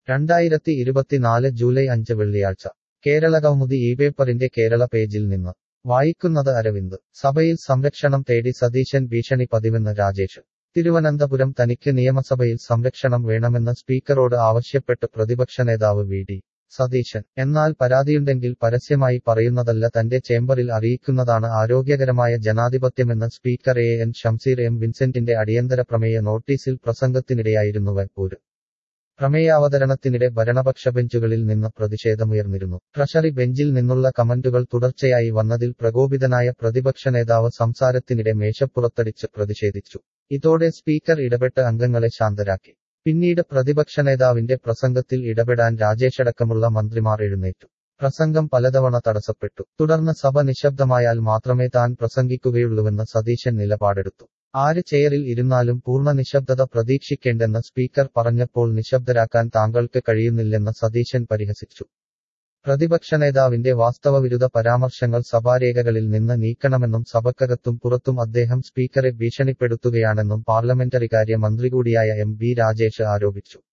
2024 July 5 വെള്ളിയാഴ്ച കേരളകൗമുദി ഇപേപ്പറിന്റെ കേരള പേജിൽ നിന്ന് വായിക്കുന്നത് അരവിന്ദ് സഭയിൽ സംരക്ഷണം തേടി സതീശൻ ഭീഷണി പതിവെന്ന് രാജേഷ് തിരുവനന്തപുരം തനിക്ക് നിയമസഭയിൽ സംരക്ഷണം വേണമെന്ന് സ്പീക്കറോട് ആവശ്യപ്പെട്ട് പ്രതിപക്ഷ നേതാവ് വി.ഡി. സതീശൻ. എന്നാൽ പരാതിയുണ്ടെങ്കിൽ പരസ്യമായി പറയുന്നതല്ല തന്റെ ചേംബറിൽ അറിയിക്കുന്നതാണ് ആരോഗ്യകരമായ ജനാധിപത്യമെന്ന് സ്പീക്കർ എ.എൻ. ഷംസീർ എം. വിൻസെന്റിന്റെ അടിയന്തര പ്രമേയ നോട്ടീസിൽ പ്രസംഗത്തിനിടെയായിരുന്നു വൈപ്പൂര്. പ്രമേയാവതരണത്തിനിടെ ഭരണപക്ഷ ബെഞ്ചുകളിൽ നിന്ന് പ്രതിഷേധമുയർന്നിരുന്നു. ട്രഷറി ബെഞ്ചിൽ നിന്നുള്ള കമന്റുകൾ തുടർച്ചയായി വന്നതിൽ പ്രകോപിതനായ പ്രതിപക്ഷ നേതാവ് സംസാരത്തിനിടെ മേശപ്പുറത്തടിച്ച് പ്രതിഷേധിച്ചു. ഇതോടെ സ്പീക്കർ ഇടപെട്ട് അംഗങ്ങളെ ശാന്തരാക്കി. പിന്നീട് പ്രതിപക്ഷ നേതാവിന്റെ പ്രസംഗത്തിൽ ഇടപെടാൻ രാജേഷടക്കമുള്ള മന്ത്രിമാർ എഴുന്നേറ്റു. പ്രസംഗം പലതവണ തടസ്സപ്പെട്ടു. തുടർന്ന് സഭ നിശബ്ദമായാൽ മാത്രമേ താൻ പ്രസംഗിക്കുകയുള്ളൂവെന്ന് സതീശൻ നിലപാടെടുത്തു. ആര് ചെയറിൽ ഇരുന്നാലും പൂർണ്ണ നിശബ്ദത പ്രതീക്ഷിക്കേണ്ടെന്ന് സ്പീക്കർ പറഞ്ഞപ്പോൾ നിശബ്ദരാക്കാൻ താങ്കൾക്ക് കഴിയുന്നില്ലെന്ന് സതീശൻ പരിഹസിച്ചു. പ്രതിപക്ഷ നേതാവിന്റെ വാസ്തവവിരുദ്ധ പരാമർശങ്ങൾ സഭാരേഖകളിൽ നിന്ന് നീക്കണമെന്നും സഭക്കകത്തും പുറത്തും അദ്ദേഹം സ്പീക്കറെ ഭീഷണിപ്പെടുത്തുകയാണെന്നും പാർലമെന്ററികാര്യ മന്ത്രി കൂടിയായ എം. ബി. രാജേഷ് ആരോപിച്ചു.